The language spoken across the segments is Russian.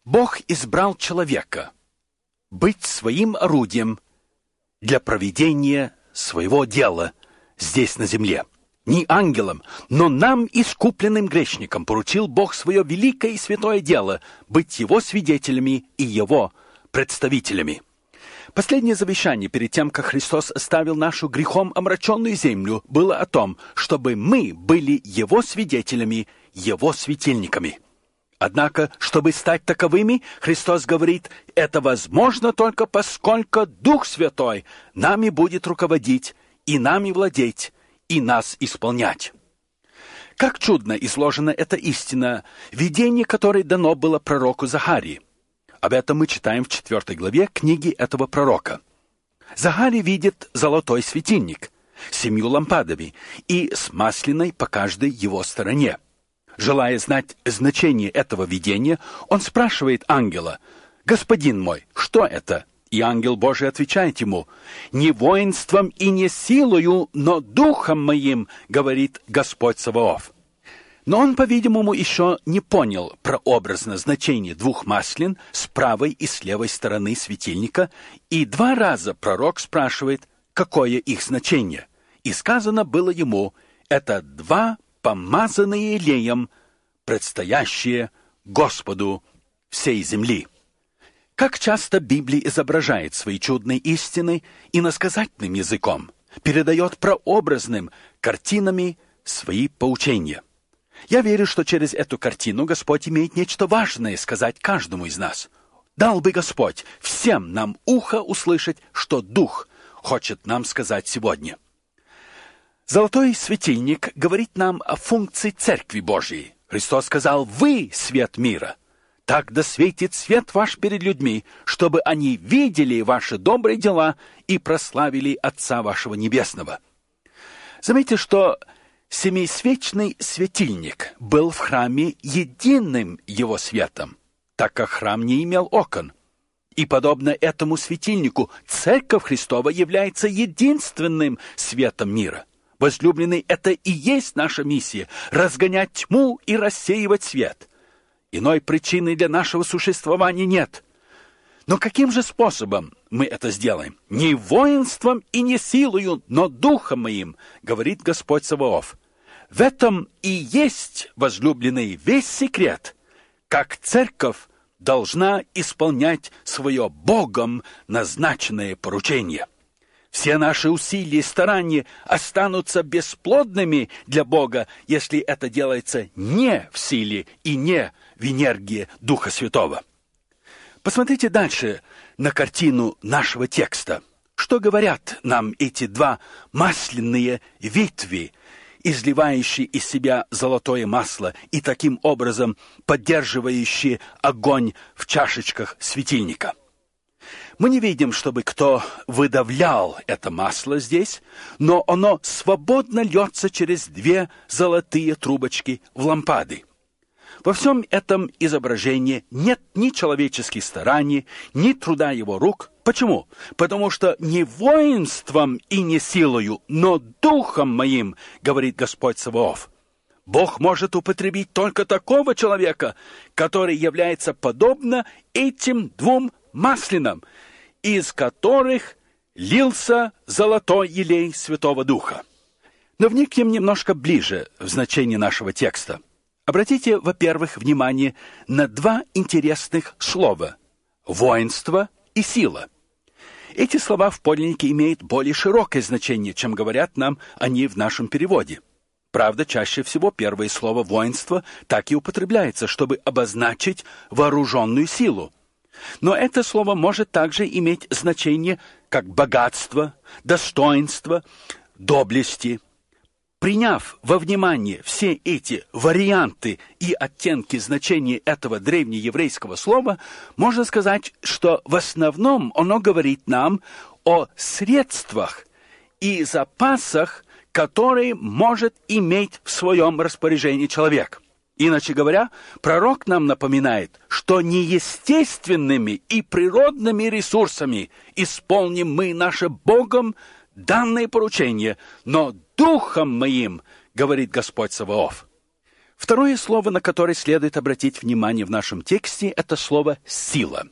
Бог избрал человека быть своим орудием для проведения своего дела здесь на земле. Не ангелам, но нам, искупленным грешникам, поручил Бог свое великое и святое дело быть Его свидетелями и Его представителями. Последнее завещание перед тем, как Христос оставил нашу грехом омраченную землю, было о том, чтобы мы были Его свидетелями, Его светильниками. Однако, чтобы стать таковыми, Христос говорит, это возможно только поскольку Дух Святой нами будет руководить и нами владеть, и нас исполнять. Как чудно изложена эта истина, видение которой дано было пророку Захарии. Об этом мы читаем в 4 главе книги этого пророка. Захарий видит золотой светильник с 7 лампадами и с масляной по каждой его стороне. Желая знать значение этого видения, он спрашивает ангела: «Господин мой, что это?» И ангел Божий отвечает ему: «Не воинством и не силою, но духом моим, говорит Господь Саваоф». Но он, по-видимому, еще не понял прообразно значение 2 маслин с правой и с левой стороны светильника, и 2 раза пророк спрашивает, какое их значение. И сказано было ему: это 2 помазанные елеем, предстоящие Господу всей земли. Как часто Библия изображает свои чудные истины иносказательным языком, передает прообразным картинами свои поучения. Я верю, что через эту картину Господь имеет нечто важное сказать каждому из нас. Дал бы Господь всем нам ухо услышать, что Дух хочет нам сказать сегодня. Золотой светильник говорит нам о функции Церкви Божьей. Христос сказал: «Вы — свет мира. Так да светит свет ваш перед людьми, чтобы они видели ваши добрые дела и прославили Отца вашего Небесного». Заметьте, что семисвечный светильник был в храме единым его светом, так как храм не имел окон. И подобно этому светильнику, Церковь Христова является единственным светом мира. Возлюбленный, это и есть наша миссия — разгонять тьму и рассеивать свет. Иной причины для нашего существования нет. Но каким же способом мы это сделаем? Не воинством и не силою, но духом моим, говорит Господь Саваоф. В этом и есть, возлюбленный, весь секрет, как церковь должна исполнять свое Богом назначенное поручение. Все наши усилия и старания останутся бесплодными для Бога, если это делается не в силе и не в энергии Духа Святого. Посмотрите дальше на картину нашего текста. Что говорят нам эти 2 масляные ветви, изливающие из себя золотое масло и таким образом поддерживающие огонь в чашечках светильника? Мы не видим, чтобы кто выдавлял это масло здесь, но оно свободно льется через 2 золотые трубочки в лампады. Во всем этом изображении нет ни человеческих стараний, ни труда его рук. Почему? Потому что не воинством и не силою, но духом моим, говорит Господь Саваоф. Бог может употребить только такого человека, который является подобно этим 2 маслинам, из которых лился золотой елей Святого Духа. Но вникнем немножко ближе в значение нашего текста. Обратите, во-первых, внимание на 2 интересных слова – воинство и сила. Эти слова в подлиннике имеют более широкое значение, чем говорят нам они в нашем переводе. Правда, чаще всего первое слово «воинство» так и употребляется, чтобы обозначить вооруженную силу. Но это слово может также иметь значение как богатство, достоинство, доблести. Приняв во внимание все эти варианты и оттенки значения этого древнееврейского слова, можно сказать, что в основном оно говорит нам о средствах и запасах, которые может иметь в своем распоряжении человек. Иначе говоря, пророк нам напоминает, что неестественными и природными ресурсами исполним мы наше Богом данное поручение, но Духом моим, говорит Господь Саваоф. Второе слово, на которое следует обратить внимание в нашем тексте, это слово «сила».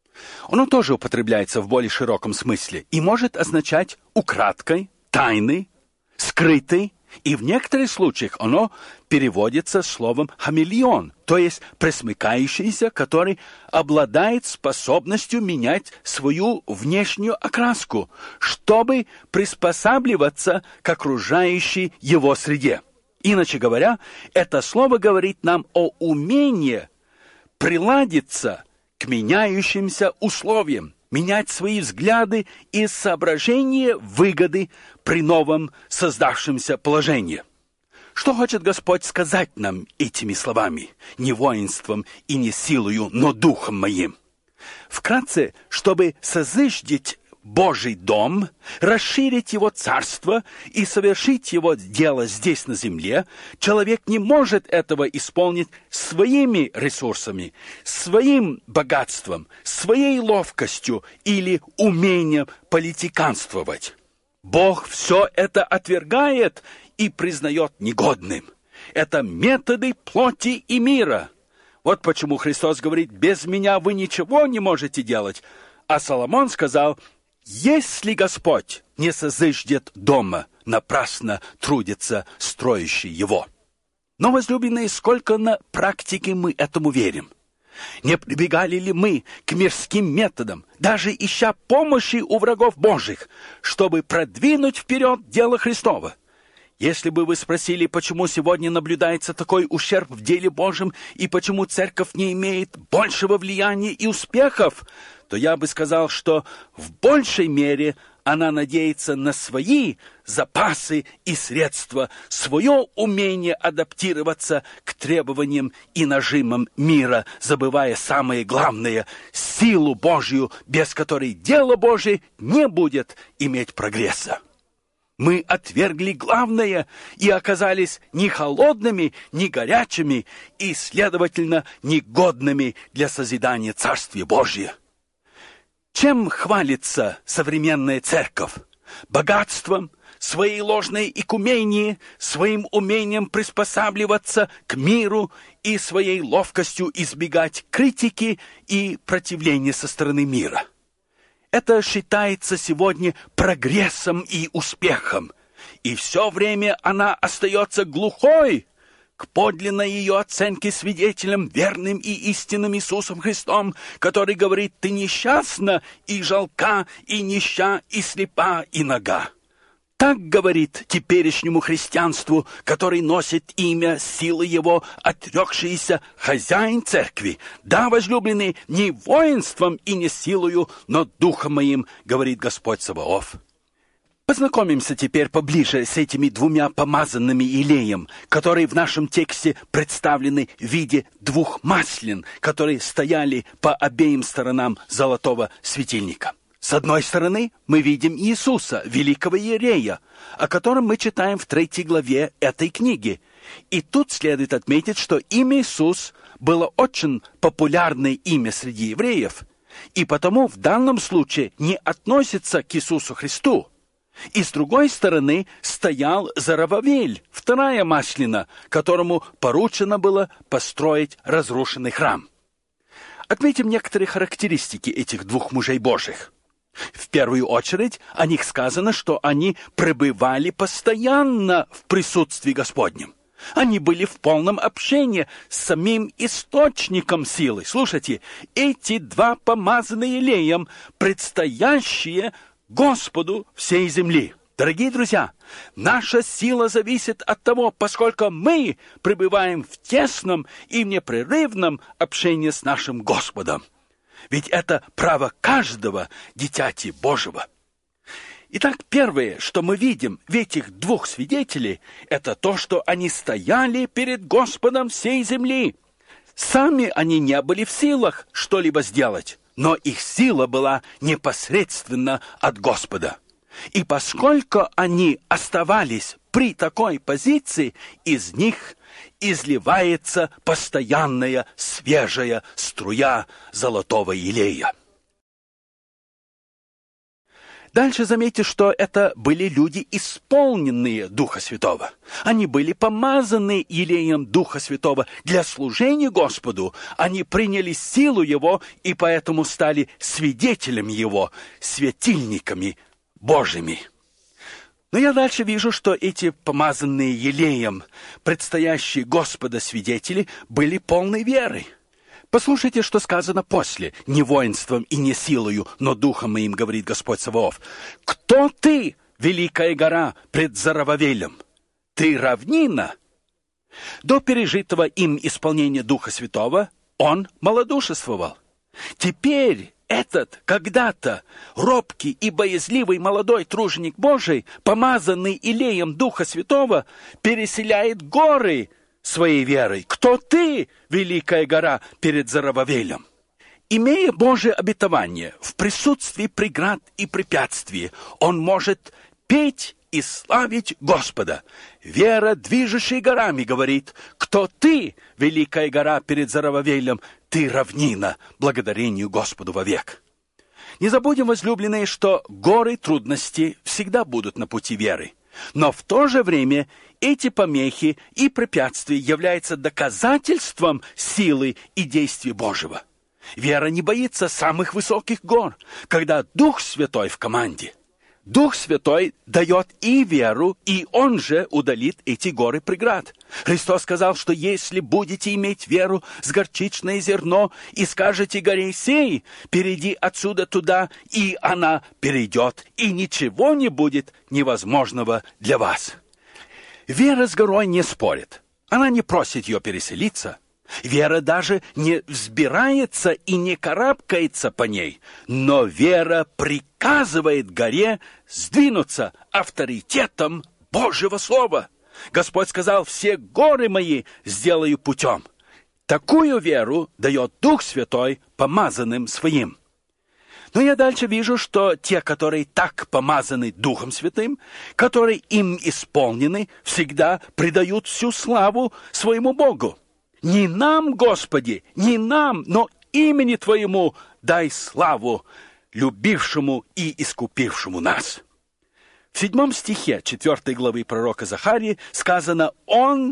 Оно тоже употребляется в более широком смысле и может означать украдкой, тайный, скрытый, и в некоторых случаях оно переводится словом «хамелеон», то есть пресмыкающийся, который обладает способностью менять свою внешнюю окраску, чтобы приспосабливаться к окружающей его среде. Иначе говоря, это слово говорит нам о умении приладиться к меняющимся условиям, менять свои взгляды и соображения выгоды при новом создавшемся положении. Что хочет Господь сказать нам этими словами? Не воинством и не силою, но духом моим. Вкратце, чтобы созиждить Божий дом, расширить его царство и совершить его дело здесь на земле, человек не может этого исполнить своими ресурсами, своим богатством, своей ловкостью или умением политиканствовать. Бог все это отвергает и признает негодным. Это методы плоти и мира. Вот почему Христос говорит: «Без меня вы ничего не можете делать». А Соломон сказал: «Если Господь не созиждет дома, напрасно трудится строящий его». Но, возлюбленные, сколько на практике мы этому верим? Не прибегали ли мы к мирским методам, даже ища помощи у врагов Божьих, чтобы продвинуть вперед дело Христово? Если бы вы спросили, почему сегодня наблюдается такой ущерб в деле Божьем и почему церковь не имеет большего влияния и успехов, то я бы сказал, что в большей мере она надеется на свои запасы и средства, свое умение адаптироваться к требованиям и нажимам мира, забывая самое главное – силу Божью, без которой дело Божие не будет иметь прогресса. Мы отвергли главное и оказались ни холодными, ни горячими и, следовательно, негодными для созидания Царствия Божия. Чем хвалится современная церковь? Богатством, своей ложной икуменией, своим умением приспосабливаться к миру и своей ловкостью избегать критики и противления со стороны мира. Это считается сегодня прогрессом и успехом, и все время она остается глухой к подлинной ее оценке свидетелем верным и истинным Иисусом Христом, который говорит: «Ты несчастна и жалка, и нища, и слепа, и нага». Так говорит теперешнему христианству, который носит имя силы его, отрекшийся хозяин церкви. Да, возлюбленные, не воинством и не силою, но духом моим, говорит Господь Саваоф. Познакомимся теперь поближе с этими двумя помазанными елеем, которые в нашем тексте представлены в виде двух маслин, которые стояли по обеим сторонам золотого светильника. С одной стороны, мы видим Иисуса, великого иерея, о котором мы читаем в 3 главе этой книги. И тут следует отметить, что имя Иисус было очень популярное имя среди евреев, и потому в данном случае не относится к Иисусу Христу. И с другой стороны стоял Зоробавель, вторая маслина, которому поручено было построить разрушенный храм. Отметим некоторые характеристики этих двух мужей Божьих. В первую очередь о них сказано, что они пребывали постоянно в присутствии Господнем. Они были в полном общении с самим источником силы. Слушайте, эти два помазанные елеем, предстоящие Господу всей земли. Дорогие друзья, наша сила зависит от того, поскольку мы пребываем в тесном и непрерывном общении с нашим Господом. Ведь это право каждого дитяти Божьего. Итак, первое, что мы видим в этих двух свидетелей, это то, что они стояли перед Господом всей земли. Сами они не были в силах что-либо сделать, но их сила была непосредственно от Господа. И поскольку они оставались при такой позиции, из них изливается постоянная свежая струя золотого елея. Дальше заметьте, что это были люди, исполненные Духа Святого. Они были помазаны елеем Духа Святого для служения Господу. Они приняли силу Его и поэтому стали свидетелями Его, светильниками Божьими. Но я дальше вижу, что эти помазанные елеем, предстоящие Господа свидетели, были полны веры. Послушайте, что сказано после. «Не воинством и не силою, но духом моим, говорит Господь Саваоф. Кто ты, великая гора, пред Зарававелем? Ты равнина». До пережитого им исполнения Духа Святого он малодушествовал. Теперь этот когда-то робкий и боязливый молодой труженик Божий, помазанный елеем Духа Святого, переселяет горы своей верой. Кто ты, великая гора, перед Зарававелем? Имея Божие обетование в присутствии преград и препятствий, он может петь и славить Господа. Вера, движущая горами, говорит: кто ты, великая гора, перед Зарававелем? Ты равнина, благодарению Господу вовек. Не забудем, возлюбленные, что горы трудностей всегда будут на пути веры. Но в то же время эти помехи и препятствия являются доказательством силы и действия Божьего. Вера не боится самых высоких гор, когда Дух Святой в команде. Дух Святой дает и веру, и Он же удалит эти горы преград. Христос сказал, что если будете иметь веру с горчичное зерно и скажете горе сей, перейди отсюда туда, и она перейдет, и ничего не будет невозможного для вас. Вера с горой не спорит. Она не просит ее переселиться. Вера даже не взбирается и не карабкается по ней, но вера приказывает горе сдвинуться авторитетом Божьего Слова. Господь сказал: «Все горы мои сделаю путем». Такую веру дает Дух Святой помазанным своим. Но я дальше вижу, что те, которые так помазаны Духом Святым, которые им исполнены, всегда придают всю славу своему Богу. Не нам, Господи, не нам, но имени Твоему дай славу, любившему и искупившему нас. В 7 стихе 4 главы пророка Захарии сказано: «Он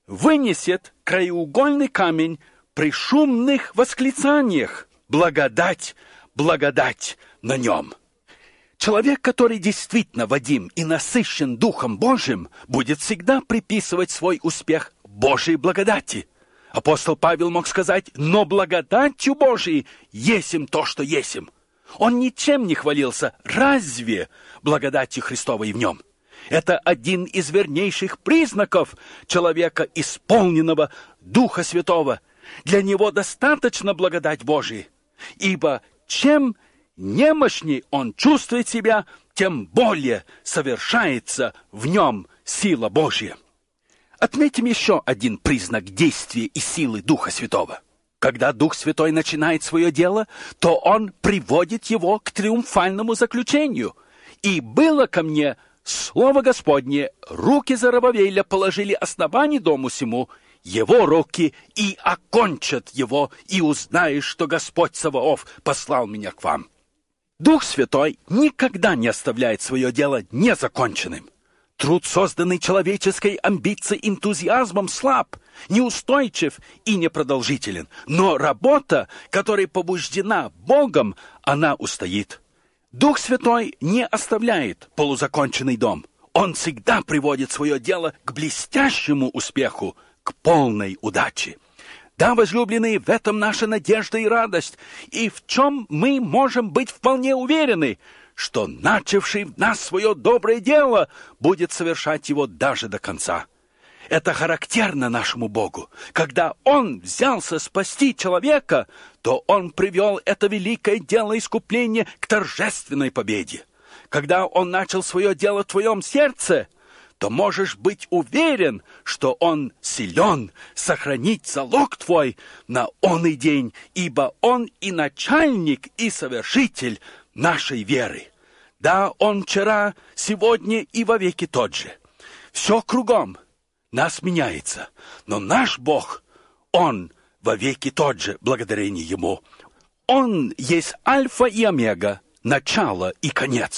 вынесет краеугольный камень при шумных восклицаниях. Благодать, благодать на нем». Человек, который действительно водим и насыщен Духом Божьим, будет всегда приписывать свой успех Божьей благодати. Апостол Павел мог сказать: «Но благодатью Божией есим то, что есим». Он ничем не хвалился, разве благодатью Христовой в нем. Это один из вернейших признаков человека, исполненного Духа Святого. Для него достаточно благодать Божией, ибо чем немощней он чувствует себя, тем более совершается в нем сила Божья. Отметим еще один признак действия и силы Духа Святого. Когда Дух Святой начинает свое дело, то Он приводит его к триумфальному заключению. «И было ко мне слово Господне, руки Зарававеля положили основание дому сему, его руки и окончат его, и узнаешь, что Господь Саваоф послал меня к вам». Дух Святой никогда не оставляет свое дело незаконченным. Труд, созданный человеческой амбицией, энтузиазмом, слаб, неустойчив и непродолжителен. Но работа, которая побуждена Богом, она устоит. Дух Святой не оставляет полузаконченный дом. Он всегда приводит свое дело к блестящему успеху, к полной удаче. Да, возлюбленные, в этом наша надежда и радость. И в чем мы можем быть вполне уверены, что начавший в нас свое доброе дело будет совершать его даже до конца. Это характерно нашему Богу. Когда Он взялся спасти человека, то Он привел это великое дело искупления к торжественной победе. Когда Он начал свое дело в твоем сердце, то можешь быть уверен, что Он силен сохранить залог твой на оный день, ибо Он и начальник, и совершитель нашей веры. Да, Он вчера, сегодня и вовеки тот же. Все кругом нас меняется, но наш Бог, Он вовеки тот же, благодарение Ему. Он есть альфа и омега, начало и конец.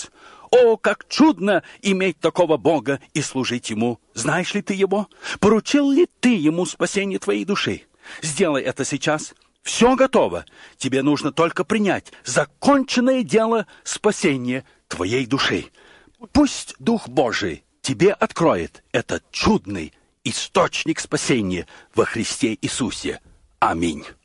О, как чудно иметь такого Бога и служить Ему! Знаешь ли ты Его? Поручил ли ты Ему спасение твоей души? Сделай это сейчас. Все готово. Тебе нужно только принять законченное дело спасения твоей души. Пусть Дух Божий тебе откроет этот чудный источник спасения во Христе Иисусе. Аминь.